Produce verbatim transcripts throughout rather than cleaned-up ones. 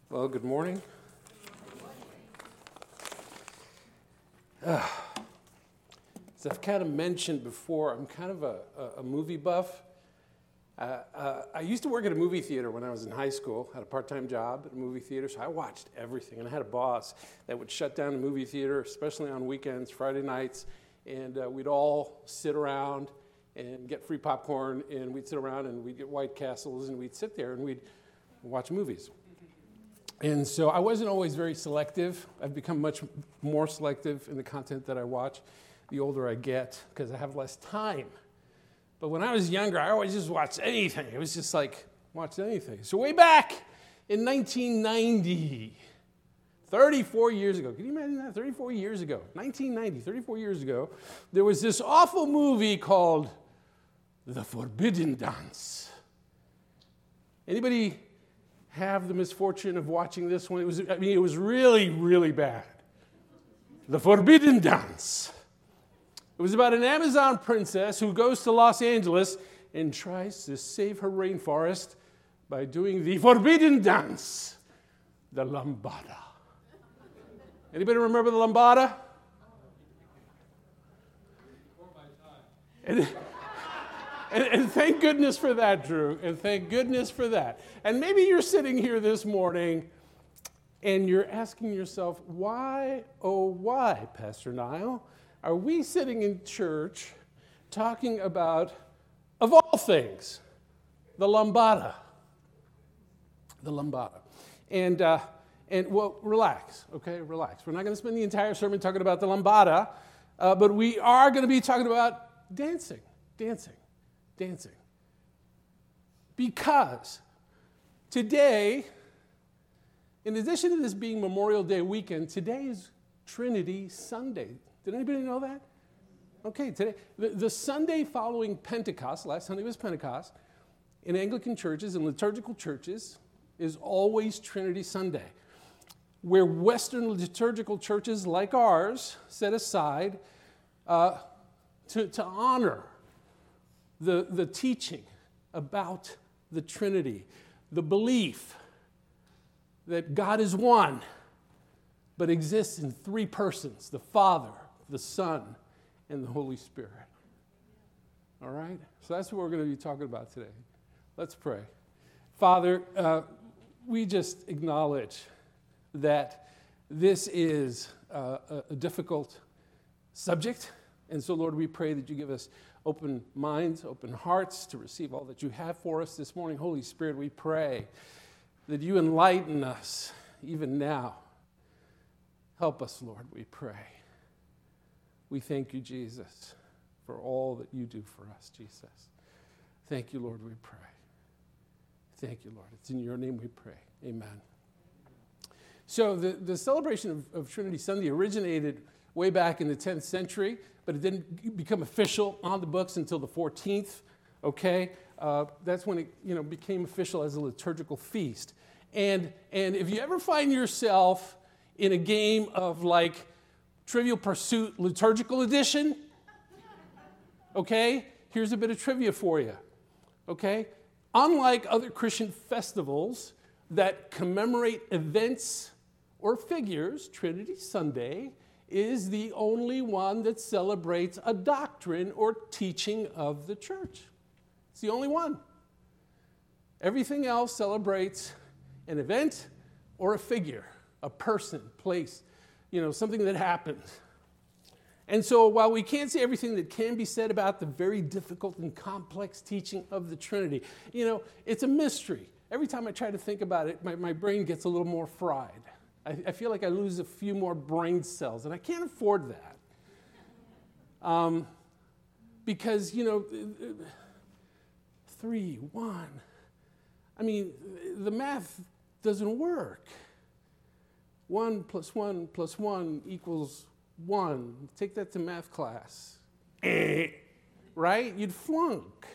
Well, good morning. Uh, as I've kind of mentioned before, I'm kind of a, a, a movie buff. Uh, uh, I used to work at a movie theater when I was in high school, had a part-time job at a movie theater, so I watched everything. And I had a boss that would shut down the movie theater, especially on weekends, Friday nights, and uh, we'd all sit around and get free popcorn, and we'd sit around and we'd get White Castles, and we'd sit there and we'd watch movies. And so I wasn't always very selective. I've become much more selective in the content that I watch the older I get because I have less time. But when I was younger, I always just watched anything. It was just like, watch anything. So way back in nineteen ninety, thirty-four years ago, can you imagine that? thirty-four years ago, nineteen ninety, thirty-four years ago, there was this awful movie called The Forbidden Dance. Anybody have the misfortune of watching this one? It was, I mean, it was really, really bad. The Forbidden Dance. It was about an Amazon princess who goes to Los Angeles and tries to save her rainforest by doing the forbidden dance, the lambada. Anybody remember the lambada? And, and, and thank goodness for that, Drew, and thank goodness for that. And maybe you're sitting here this morning and you're asking yourself, why, oh why, Pastor Niall, are we sitting in church talking about, of all things, the lambada? The lambada. And, uh, and well, relax, okay, relax. We're not going to spend the entire sermon talking about the lambada, uh, but we are going to be talking about dancing, dancing, dancing. Because today, in addition to this being Memorial Day weekend, today is Trinity Sunday. Did anybody know that? Okay, today, the, the Sunday following Pentecost, last Sunday was Pentecost, in Anglican churches and liturgical churches is always Trinity Sunday, where Western liturgical churches like ours set aside uh, to, to honor the, the teaching about the Trinity, the belief that God is one, but exists in three persons, the Father, the Son, and the Holy Spirit. All right? So that's what we're going to be talking about today. Let's pray. Father, uh, we just acknowledge that this is uh, a, a difficult subject. And so, Lord, we pray that you give us open minds, open hearts to receive all that you have for us this morning. Holy Spirit, we pray that you enlighten us even now. Help us, Lord, we pray. We thank you, Jesus, for all that you do for us, Jesus. Thank you, Lord, we pray. Thank you, Lord. It's in your name we pray. Amen. So the, the celebration of, of Trinity Sunday originated way back in the tenth century, but it didn't become official on the books until the fourteenth, okay? Uh, that's when it you know, became official as a liturgical feast. And, and if you ever find yourself in a game of like Trivial Pursuit Liturgical Edition, okay? Here's a bit of trivia for you, okay? Unlike other Christian festivals that commemorate events or figures, Trinity Sunday is the only one that celebrates a doctrine or teaching of the church. It's the only one. Everything else celebrates an event or a figure, a person, place, you know, something that happened. And so while we can't say everything that can be said about the very difficult and complex teaching of the Trinity, you know, it's a mystery. Every time I try to think about it, my, my brain gets a little more fried. I, I feel like I lose a few more brain cells, and I can't afford that. Um, because, you know, three, one, I mean, the math doesn't work. One plus one plus one equals one. Take that to math class. Right? You'd flunk.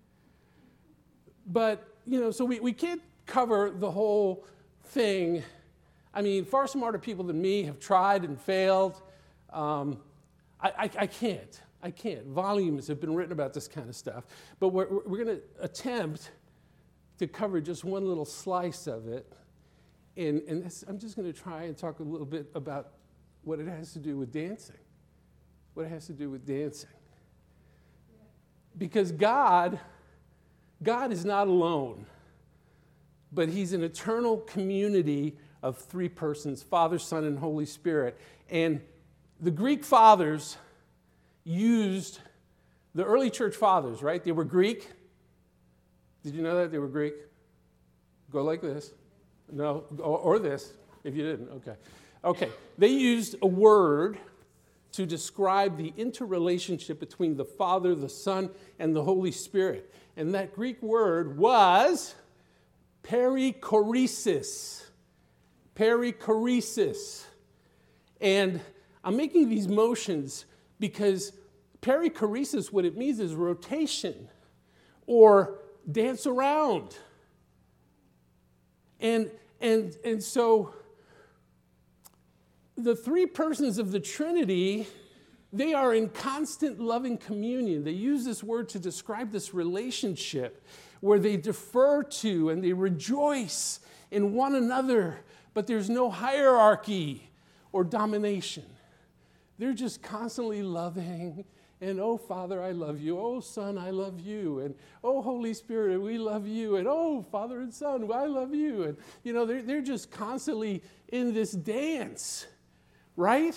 But, you know, so we, we can't cover the whole thing. I mean, far smarter people than me have tried and failed. Um, I, I, I can't. I can't. Volumes have been written about this kind of stuff. But we're, we're going to attempt to cover just one little slice of it. And, and this, I'm just going to try and talk a little bit about what it has to do with dancing. What it has to do with dancing. Because God, God is not alone, but he's an eternal community of three persons, Father, Son, and Holy Spirit. And the Greek fathers used, the early church fathers, right? They were Greek. Did you know that? They were Greek. Go like this. No, or, or this, if you didn't. Okay. Okay. They used a word to describe the interrelationship between the Father, the Son, and the Holy Spirit. And that Greek word was perichoresis. Perichoresis. And I'm making these motions because perichoresis, what it means is rotation or dance around. And, and, and so the three persons of the Trinity, they are in constant loving communion. They use this word to describe this relationship where they defer to and they rejoice in one another, but there's no hierarchy or domination. They're just constantly loving. And, oh, Father, I love you. Oh, Son, I love you. And, oh, Holy Spirit, we love you. And, oh, Father and Son, I love you. And, you know, they're, they're just constantly in this dance, right?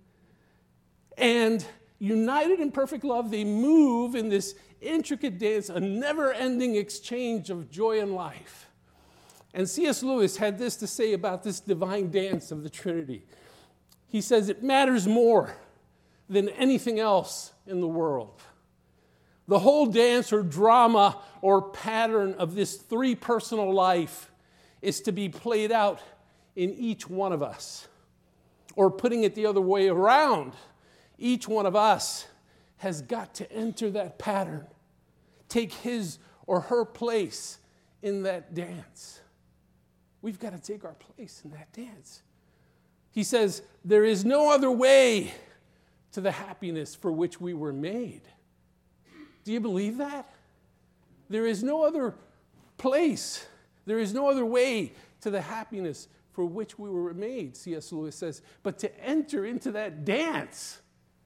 And united in perfect love, they move in this intricate dance, a never-ending exchange of joy and life. And C S Lewis had this to say about this divine dance of the Trinity. He says, it matters more than anything else in the world. The whole dance or drama or pattern of this three-personal life is to be played out in each one of us. Or putting it the other way around, each one of us has got to enter that pattern, take his or her place in that dance. We've got to take our place in that dance. He says, there is no other way to the happiness for which we were made. Do you believe that? There is no other place, there is no other way to the happiness for which we were made, C S Lewis says, but to enter into that dance.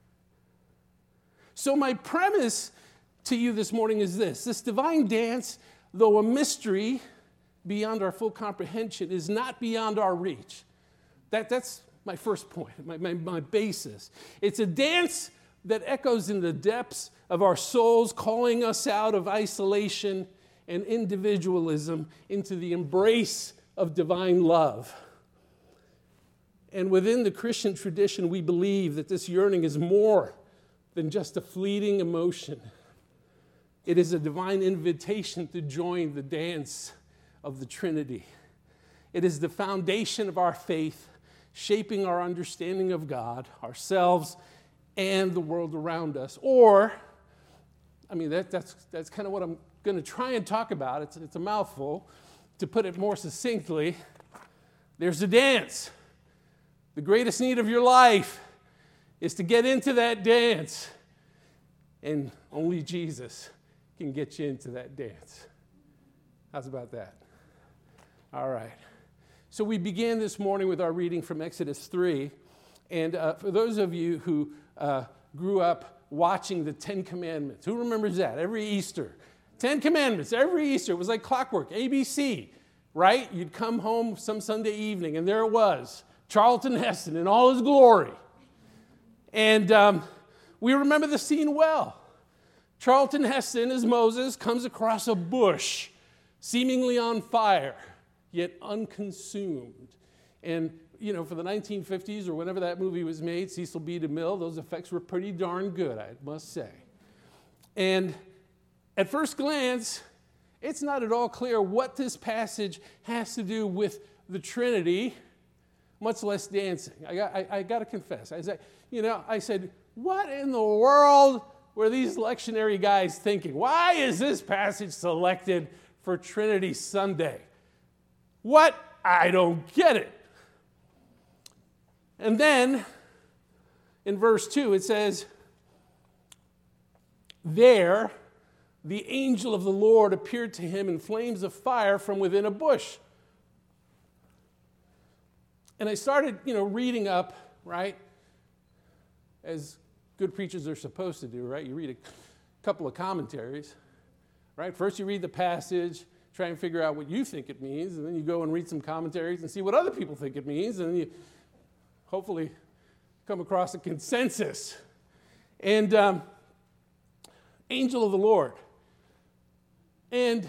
So my premise to you this morning is this. This divine dance, though a mystery beyond our full comprehension, is not beyond our reach. That, that's my first point, my, my, my basis. It's a dance that echoes in the depths of our souls, calling us out of isolation and individualism into the embrace of divine love. And within the Christian tradition, we believe that this yearning is more than just a fleeting emotion. It is a divine invitation to join the dance of the Trinity. It is the foundation of our faith, shaping our understanding of God, ourselves, and the world around us. Or, I mean, that, that's, that's kind of what I'm going to try and talk about. It's, it's a mouthful. To put it more succinctly, there's a dance. The greatest need of your life is to get into that dance. And only Jesus can get you into that dance. How's about that? All right. So we began this morning with our reading from Exodus three. And uh, for those of you who uh, grew up watching the Ten Commandments, who remembers that? Every Easter. Ten Commandments, every Easter. It was like clockwork, A B C, right? You'd come home some Sunday evening, and there it was, Charlton Heston in all his glory. And um, we remember the scene well. Charlton Heston, as Moses, comes across a bush, seemingly on fire, yet unconsumed. And, you know, for the nineteen fifties or whenever that movie was made, Cecil B. DeMille, those effects were pretty darn good, I must say. And at first glance, it's not at all clear what this passage has to do with the Trinity, much less dancing. I got, I, I got to confess. I said, you know, I said, what in the world were these lectionary guys thinking? Why is this passage selected for Trinity Sunday? What? I don't get it. And then, in verse two, it says, there, the angel of the Lord appeared to him in flames of fire from within a bush. And I started, you know, reading up, right, as good preachers are supposed to do, right? You read a couple of commentaries, right? First you read the passage, try and figure out what you think it means, and then you go and read some commentaries and see what other people think it means, and then you hopefully come across a consensus. And um, angel of the Lord. And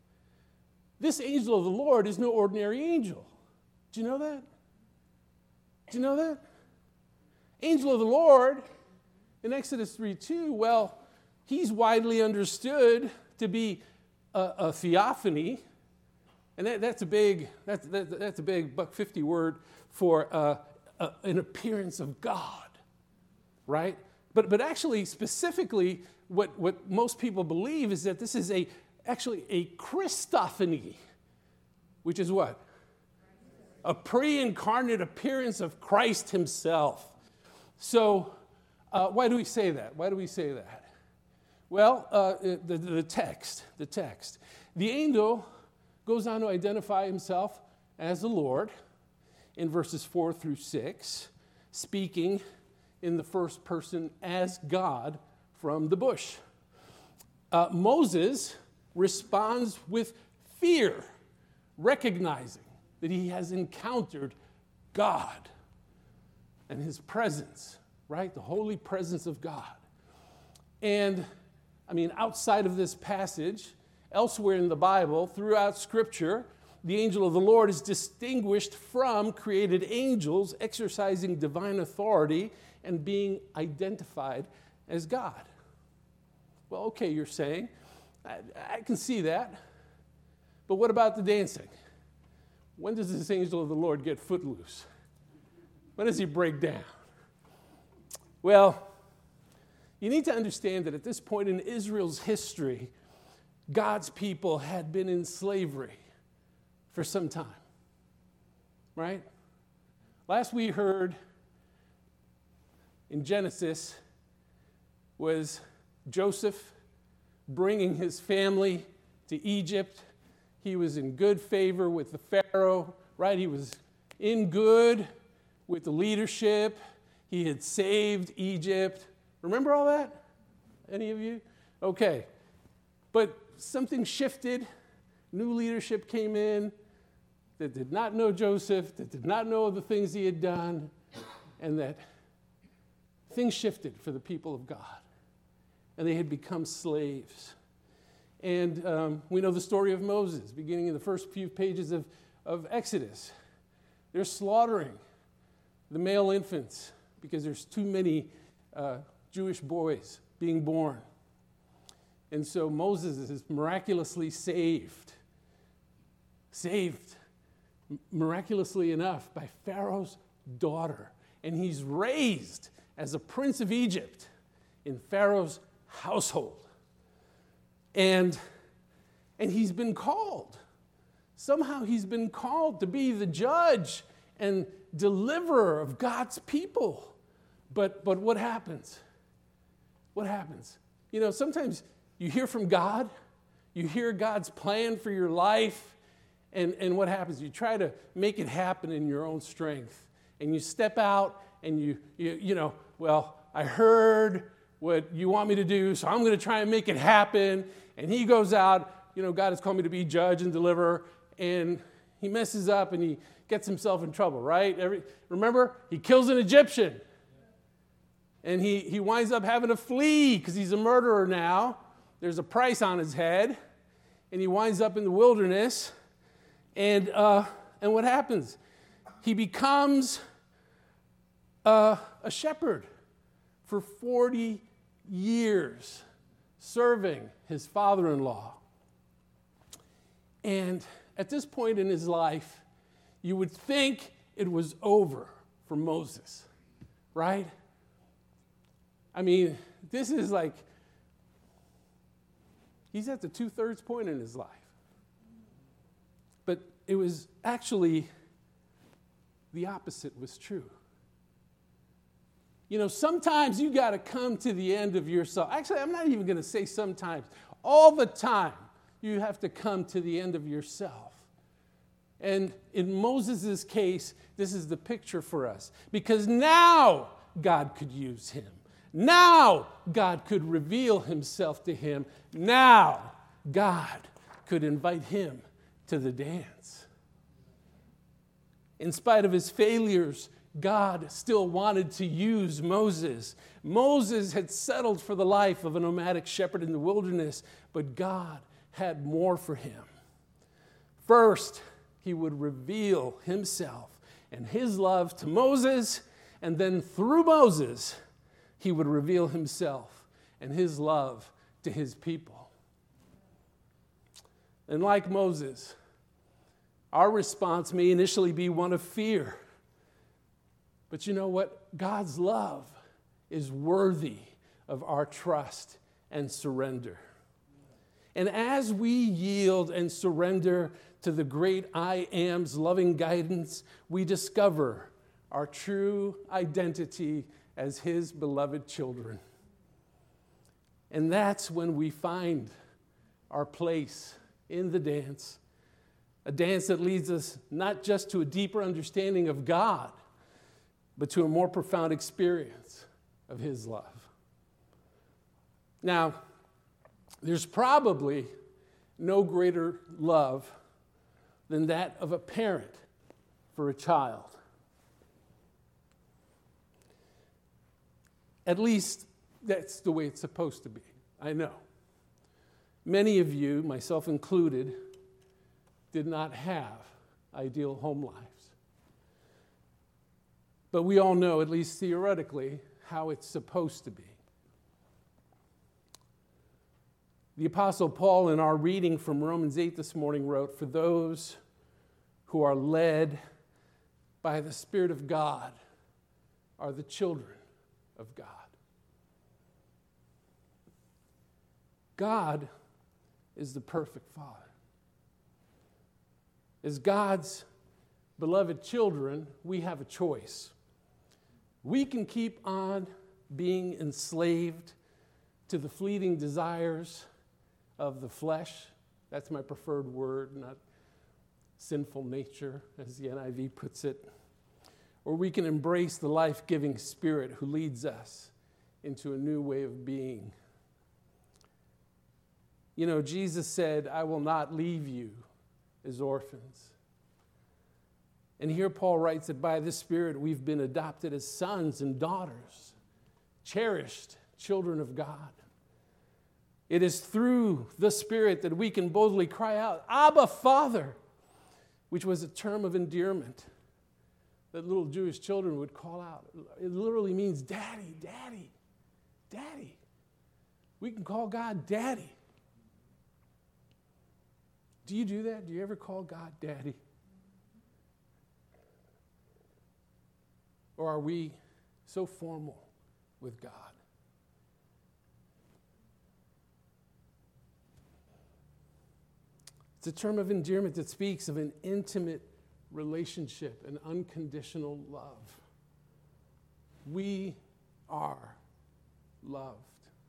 this angel of the Lord is no ordinary angel. Do you know that? Do you know that? Angel of the Lord, in Exodus three two, well, he's widely understood to be a, a theophany, and that, that's a big that's that, that's a big buck fifty word for uh, a, an appearance of God, right? But but actually, specifically, what what most people believe is that this is a actually a Christophany, which is what? A pre-incarnate appearance of Christ himself. So, uh, why do we say that? Why do we say that? Well, uh, the, the text, the text. The angel goes on to identify himself as the Lord in verses four through six, speaking in the first person as God from the bush. Uh, Moses responds with fear, recognizing that he has encountered God and his presence, right? The holy presence of God. And, I mean, outside of this passage, elsewhere in the Bible, throughout Scripture, the angel of the Lord is distinguished from created angels exercising divine authority and being identified as God. Well, okay, you're saying, I, I can see that. But what about the dancing? When does this angel of the Lord get footloose? When does he break down? Well, you need to understand that at this point in Israel's history, God's people had been in slavery for some time, right? Last we heard in Genesis was Joseph bringing his family to Egypt. He was in good favor with the Pharaoh, right? He was in good with the leadership. He had saved Egypt. Remember all that? Any of you? Okay. But something shifted. New leadership came in that did not know Joseph, that did not know the things he had done, and that things shifted for the people of God. And they had become slaves. And um, we know the story of Moses, beginning in the first few pages of, of Exodus. They're slaughtering the male infants because there's too many uh, Jewish boys being born. And so Moses is miraculously saved. Saved, miraculously enough, by Pharaoh's daughter. And he's raised as a prince of Egypt in Pharaoh's household. And, and he's been called. Somehow he's been called to be the judge and deliverer of God's people. But, but what happens? What happens? You know, sometimes you hear from God, you hear God's plan for your life, and, and what happens? You try to make it happen in your own strength. And you step out and you, you, you know, well, I heard what you want me to do, so I'm going to try and make it happen. And he goes out, you know, God has called me to be judge and deliverer, and he messes up and he gets himself in trouble, right? Every, remember, he kills an Egyptian. And he, he winds up having to flee because he's a murderer now. There's a price on his head. And he winds up in the wilderness. And, uh, and what happens? He becomes uh, a shepherd for forty years, serving his father-in-law. And at this point in his life, you would think it was over for Moses, right? I mean, this is like, he's at the two-thirds point in his life. But it was actually the opposite was true. You know, sometimes you got to come to the end of yourself. Actually, I'm not even going to say sometimes. All the time, you have to come to the end of yourself And in Moses' case, this is the picture for us. Because now God could use him. Now God could reveal himself to him. Now God could invite him to the dance. In spite of his failures, God still wanted to use Moses. Moses had settled for the life of a nomadic shepherd in the wilderness, but God had more for him. First, he would reveal himself and his love to Moses, and then through Moses, he would reveal himself and his love to his people. And like Moses, our response may initially be one of fear. But you know what? God's love is worthy of our trust and surrender. And as we yield and surrender to the great I Am's loving guidance, we discover our true identity as his beloved children. And that's when we find our place in the dance, a dance that leads us not just to a deeper understanding of God, but to a more profound experience of his love. Now, there's probably no greater love than that of a parent for a child. At least that's the way it's supposed to be. I know. Many of you, myself included, did not have ideal home lives. But we all know, at least theoretically, how it's supposed to be. The Apostle Paul, in our reading from Romans eight this morning, wrote, "For those who are led by the Spirit of God are the children of God." God is the perfect Father. As God's beloved children, we have a choice. We can keep on being enslaved to the fleeting desires of the flesh. That's my preferred word, not sinful nature, as the N I V puts it. Or we can embrace the life-giving Spirit who leads us into a new way of being. You know, Jesus said, "I will not leave you as orphans." And here Paul writes that by the Spirit we've been adopted as sons and daughters, cherished children of God. It is through the Spirit that we can boldly cry out, "Abba, Father," which was a term of endearment that little Jewish children would call out. It literally means daddy, daddy, daddy. We can call God daddy. Do you do that? Do you ever call God daddy? Or are we so formal with God? It's a term of endearment that speaks of an intimate relationship, an unconditional love. We are loved.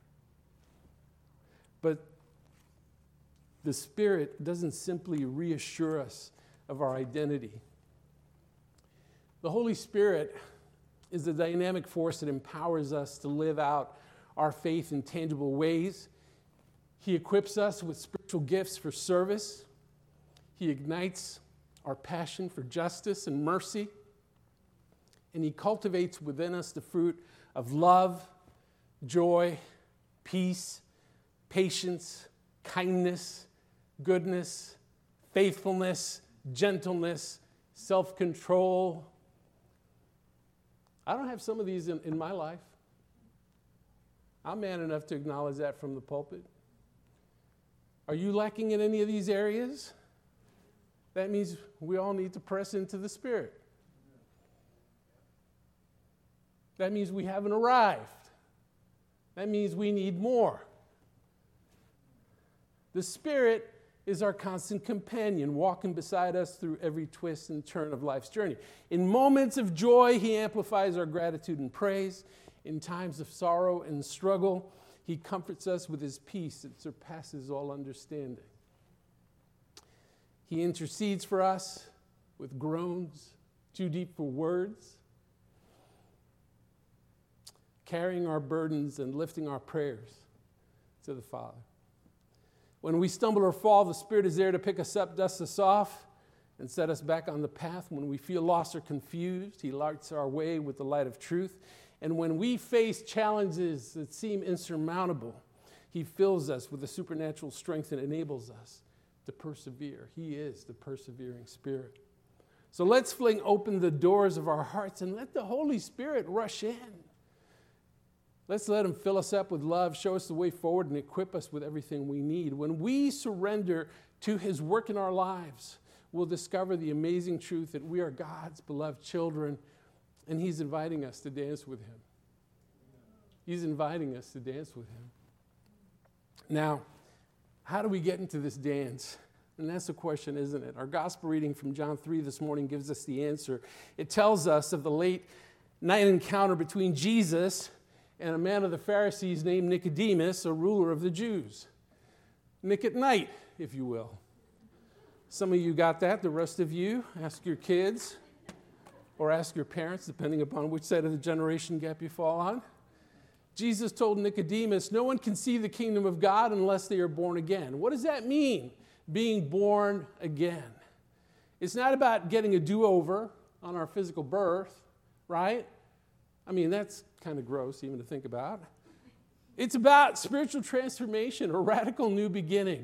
But the Spirit doesn't simply reassure us of our identity. The Holy Spirit is the dynamic force that empowers us to live out our faith in tangible ways. He equips us with spiritual gifts for service. He ignites our passion for justice and mercy. And he cultivates within us the fruit of love, joy, peace, patience, kindness, goodness, faithfulness, gentleness, self-control. I don't have some of these in, in my life. I'm man enough to acknowledge that from the pulpit. Are you lacking in any of these areas? That means we all need to press into the Spirit. That means we haven't arrived. That means we need more. The Spirit is our constant companion, walking beside us through every twist and turn of life's journey. In moments of joy, he amplifies our gratitude and praise. In times of sorrow and struggle, he comforts us with his peace that surpasses all understanding. He intercedes for us with groans too deep for words, carrying our burdens and lifting our prayers to the Father. When we stumble or fall, the Spirit is there to pick us up, dust us off, and set us back on the path. When we feel lost or confused, He lights our way with the light of truth. And when we face challenges that seem insurmountable, He fills us with the supernatural strength and enables us to persevere. He is the persevering Spirit. So let's fling open the doors of our hearts and let the Holy Spirit rush in. Let's let Him fill us up with love, show us the way forward, and equip us with everything we need. When we surrender to His work in our lives, we'll discover the amazing truth that we are God's beloved children, and He's inviting us to dance with Him. He's inviting us to dance with Him. Now, how do we get into this dance? And that's the question, isn't it? Our gospel reading from John three this morning gives us the answer. It tells us of the late night encounter between Jesus and a man of the Pharisees named Nicodemus, a ruler of the Jews. Nick at night, if you will. Some of you got that. The rest of you, ask your kids or ask your parents, depending upon which side of the generation gap you fall on. Jesus told Nicodemus, no one can see the kingdom of God unless they are born again. What does that mean, being born again? It's not about getting a do-over on our physical birth, right? I mean, that's kind of gross even to think about. It's about spiritual transformation, a radical new beginning.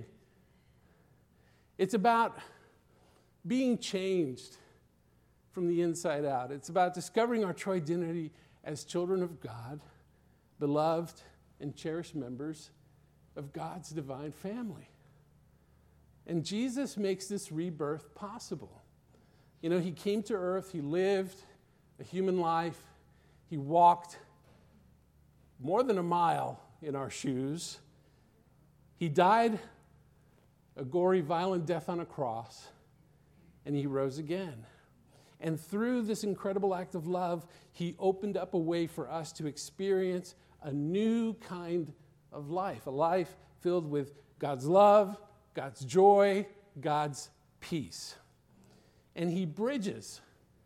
It's about being changed from the inside out. It's about discovering our true identity as children of God, beloved and cherished members of God's divine family. And Jesus makes this rebirth possible. You know, He came to earth, He lived a human life, He walked more than a mile in our shoes. He died a gory, violent death on a cross, and He rose again. And through this incredible act of love, He opened up a way for us to experience a new kind of life, a life filled with God's love, God's joy, God's peace. And He bridges,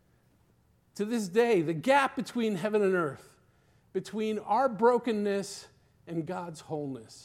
to this day, the gap between heaven and earth, between our brokenness and God's wholeness.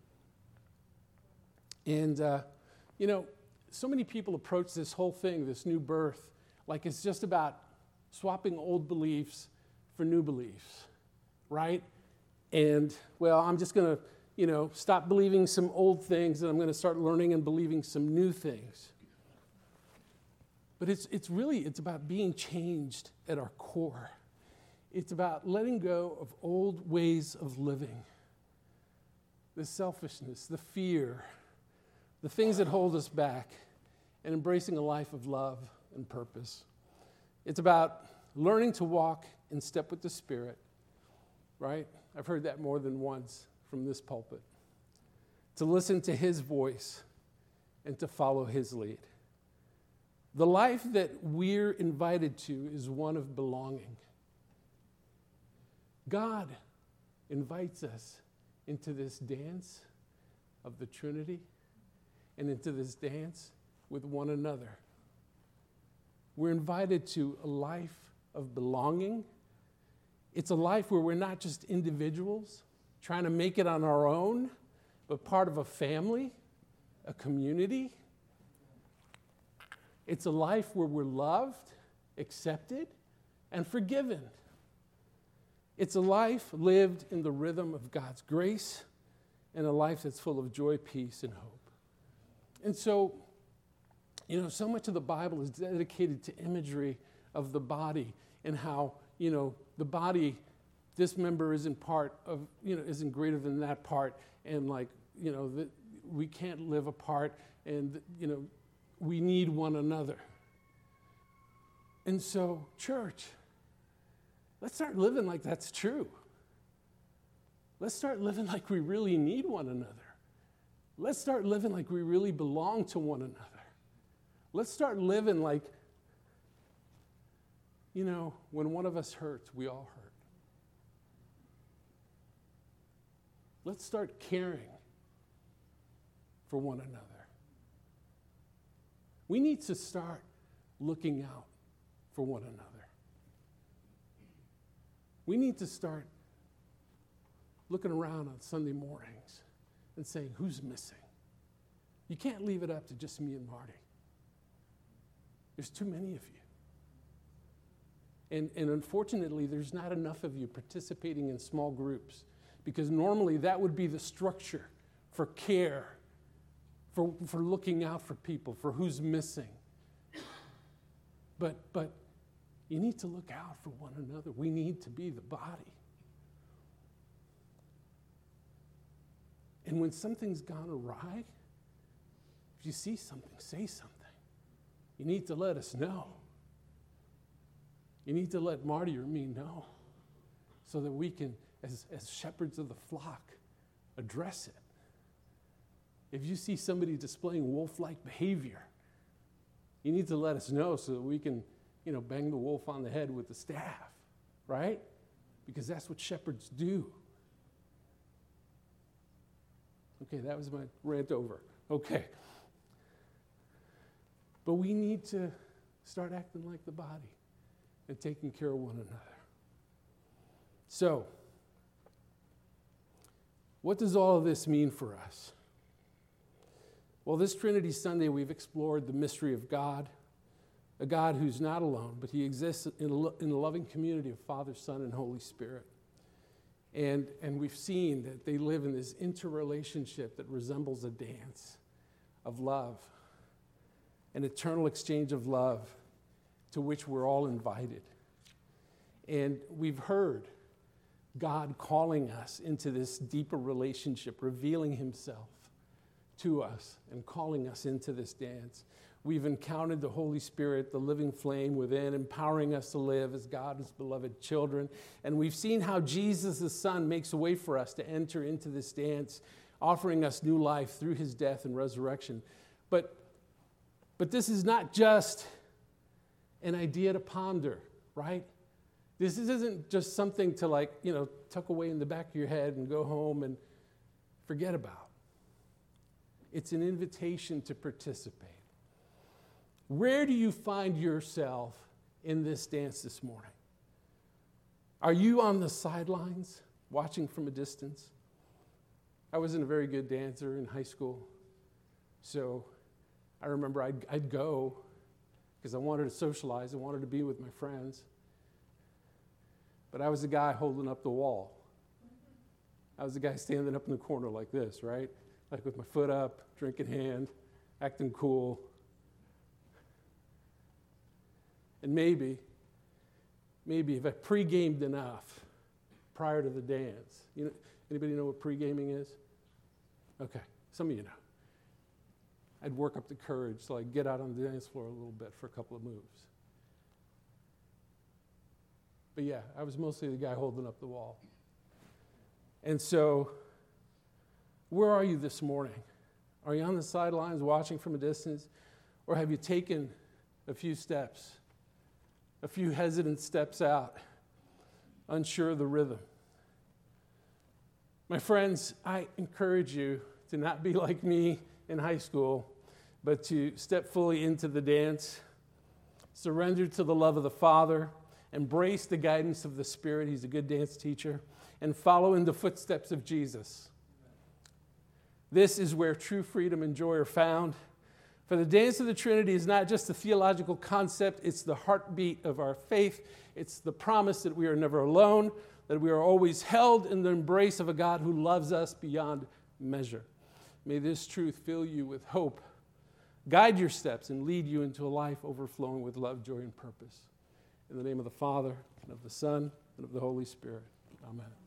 And, uh, you know, so many people approach this whole thing, this new birth, like it's just about swapping old beliefs for new beliefs, right? And, well, I'm just going to, you know, stop believing some old things and I'm going to start learning and believing some new things. But it's it's really, it's about being changed at our core. It's about letting go of old ways of living. The selfishness, the fear, the things that hold us back, and embracing a life of love and purpose. It's about learning to walk in step with the Spirit, right? I've heard that more than once from this pulpit. To listen to His voice and to follow His lead. The life that we're invited to is one of belonging. God invites us into this dance of the Trinity and into this dance with one another. We're invited to a life of belonging. It's a life where we're not just individuals trying to make it on our own, but part of a family, a community. It's a life where we're loved, accepted, and forgiven. It's a life lived in the rhythm of God's grace and a life that's full of joy, peace, and hope. And so, you know, so much of the Bible is dedicated to imagery of the body and how, you know, the body, this member isn't part of, you know, isn't greater than that part, and like, you know, the, we can't live apart, and, you know, we need one another. And so, church, let's start living like that's true. Let's start living like we really need one another. Let's start living like we really belong to one another. Let's start living like, you know, when one of us hurts, we all hurt. Let's start caring for one another. We need to start looking out for one another. We need to start looking around on Sunday mornings and saying, who's missing? You can't leave it up to just me and Marty. There's too many of you. And, and unfortunately, there's not enough of you participating in small groups, because normally that would be the structure for care, for, for looking out for people, for who's missing. But, but you need to look out for one another. We need to be the body. And when something's gone awry, if you see something, say something. You need to let us know. You need to let Marty or me know so that we can, as, as shepherds of the flock, address it. If you see somebody displaying wolf-like behavior, you need to let us know so that we can, you know, bang the wolf on the head with the staff, right? Because that's what shepherds do. Okay, that was my rant over. Okay. But we need to start acting like the body and taking care of one another. So, what does all of this mean for us? Well, this Trinity Sunday, we've explored the mystery of God, a God who's not alone, but he exists in a, in a loving community of Father, Son, and Holy Spirit. And, and we've seen that they live in this interrelationship that resembles a dance of love, an eternal exchange of love to which we're all invited. And we've heard God calling us into this deeper relationship, revealing himself to us and calling us into this dance. We've encountered the Holy Spirit, the living flame within, empowering us to live as God's beloved children. And we've seen how Jesus, the Son, makes a way for us to enter into this dance, offering us new life through his death and resurrection. But, but this is not just an idea to ponder, right? This isn't just something to, like, you know, tuck away in the back of your head and go home and forget about. It's an invitation to participate. Where do you find yourself in this dance this morning? Are you on the sidelines, watching from a distance? I wasn't a very good dancer in high school, so I remember I'd, I'd go because I wanted to socialize, I wanted to be with my friends. But I was the guy holding up the wall. I was the guy standing up in the corner like this, right? Like with my foot up, drink in hand, acting cool. And maybe, maybe if I pre-gamed enough prior to the dance. You know, anybody know what pre-gaming is? Okay, some of you know. I'd work up the courage to like get out on the dance floor a little bit for a couple of moves. But yeah, I was mostly the guy holding up the wall. And so, where are you this morning? Are you on the sidelines watching from a distance? Or have you taken a few steps, a few hesitant steps out, unsure of the rhythm? My friends, I encourage you to not be like me in high school, but to step fully into the dance, surrender to the love of the Father, embrace the guidance of the Spirit. He's a good dance teacher, and follow in the footsteps of Jesus. This is where true freedom and joy are found. For the dance of the Trinity is not just a theological concept, it's the heartbeat of our faith. It's the promise that we are never alone, that we are always held in the embrace of a God who loves us beyond measure. May this truth fill you with hope, guide your steps, and lead you into a life overflowing with love, joy, and purpose. In the name of the Father, and of the Son, and of the Holy Spirit. Amen.